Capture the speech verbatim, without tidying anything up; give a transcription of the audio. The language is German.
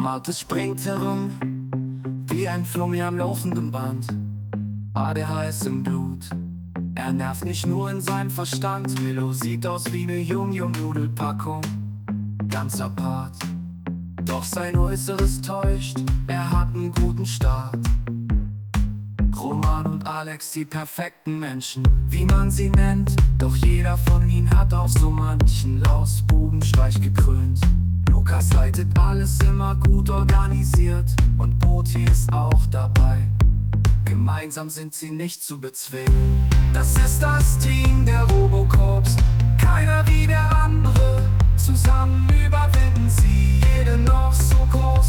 Martes springt herum, wie ein Flummi am laufenden Band. A D H S im Blut, er nervt nicht nur in seinem Verstand. Willow sieht aus wie ne Yum-Yum-Nudelpackung, ganz apart. Doch sein Äußeres täuscht, er hat nen guten Start. Roman und Alex, die perfekten Menschen, wie man sie nennt. Doch jeder von ihnen hat auch so manchen Lausbubenstreich gekrönt. Lukas leitet alles immer gut organisiert und Boti ist auch dabei. Gemeinsam sind sie nicht zu bezwingen. Das ist das Team der Robocops, keiner wie der andere. Zusammen überwinden sie jede noch so große